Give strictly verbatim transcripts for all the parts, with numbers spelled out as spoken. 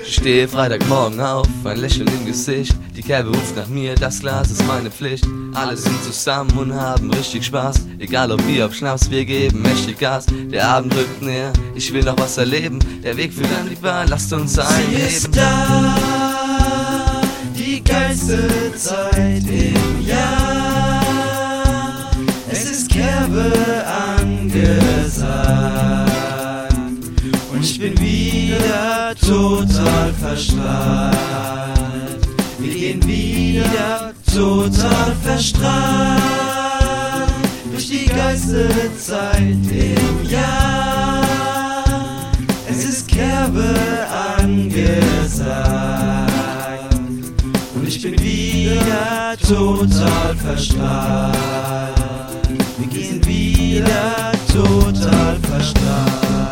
Ich stehe Freitagmorgen auf, ein Lächeln im Gesicht. Die Kerbe ruft nach mir, das Glas ist meine Pflicht. Alle sind zusammen und haben richtig Spaß. Egal ob Bier, ob Schnaps, wir geben mächtig Gas. Der Abend rückt näher, ich will noch was erleben. Der Weg führt an die Bar, lasst uns einheben. Sie ist da, die geilste Zeit im Jahr. Es ist Kerbe angesagt. Und ich bin wieder total verstrahlt. Wir gehen wieder total verstrahlt durch die geilste Zeit im Jahr. Es ist Kerbe angesagt. Und ich bin wieder total verstrahlt. Wir gehen wieder total verstrahlt.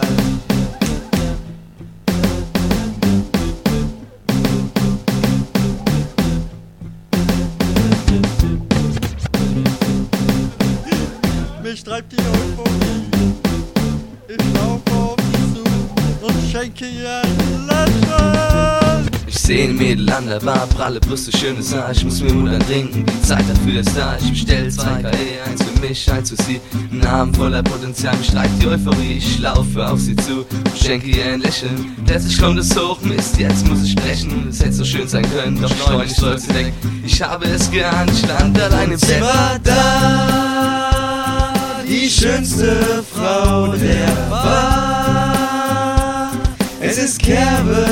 Mich treibt die Euphorie. Ich laufe auf sie zu und schenke ihr ein Lächeln. Ich seh ein Mädel an der Bar, pralle Brüste, schönes Haar. Ich muss mir Mut antrinken, die Zeit dafür ist da. Ich bestell zwei K E, eins für mich, eins für sie. Ein Abend voller Potenzial, mich treibt die Euphorie. Ich laufe auf sie zu und schenke ihr ein Lächeln. Plötzlich kommt es hoch, Mist, jetzt muss ich sprechen. Es hätte so schön sein können, doch schleunig soll sie weg. Ich habe es geahnt, ich stand allein im Bett. Sie war da, die schönste Frau der Bar. Es ist Kerbe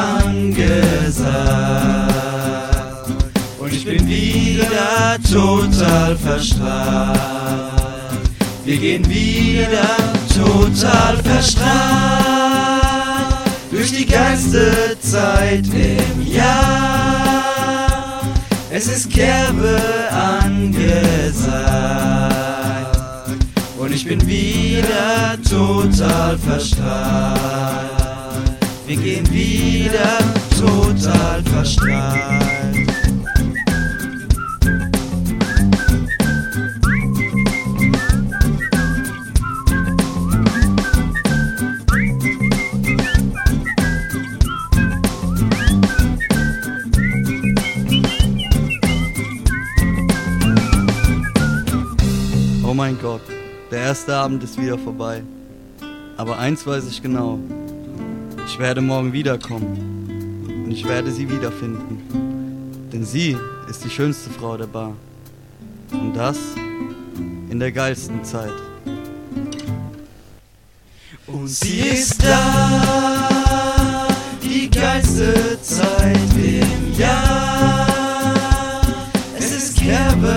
angesagt. Und ich bin wieder total verstrahlt. Wir gehen wieder total verstrahlt durch die geilste Zeit im Jahr. Es ist Kerbe angesagt. Und ich bin wieder total verstrahlt. Wir gehen wieder total verstrahlt. Oh mein Gott, der erste Abend ist wieder vorbei. Aber eins weiß ich genau. Ich werde morgen wiederkommen und ich werde sie wiederfinden. Denn sie ist die schönste Frau der Bar. Und das in der geilsten Zeit. Und sie ist da, die geilste Zeit im Jahr. Es ist Kerbe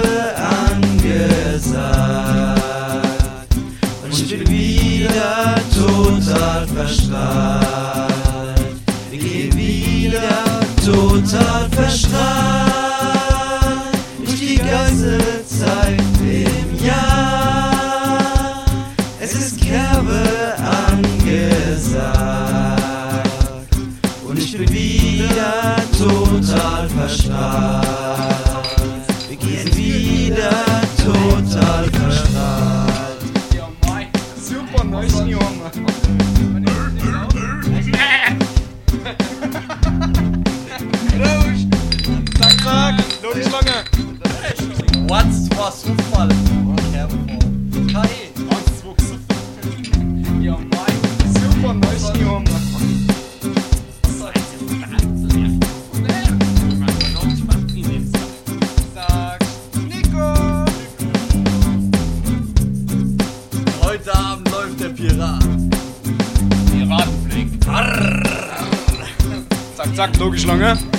angesagt. Und ich bin wieder total verstrahlt. Wir gehen wieder total verstrahlt durch die geilste Zeit im Jahr. Es ist Kerbe angesagt. Und ich bin wieder total verstrahlt. Wir gehen wieder total verstrahlt. Super nice, Junge. Zack, zack, Logischlange. What's for Zufall? K E. Ja, Mike. Super nice, Junge. Sag, Nico. Heute Abend läuft der Pirat. Piratenblick. Zack, zack, Logischlange.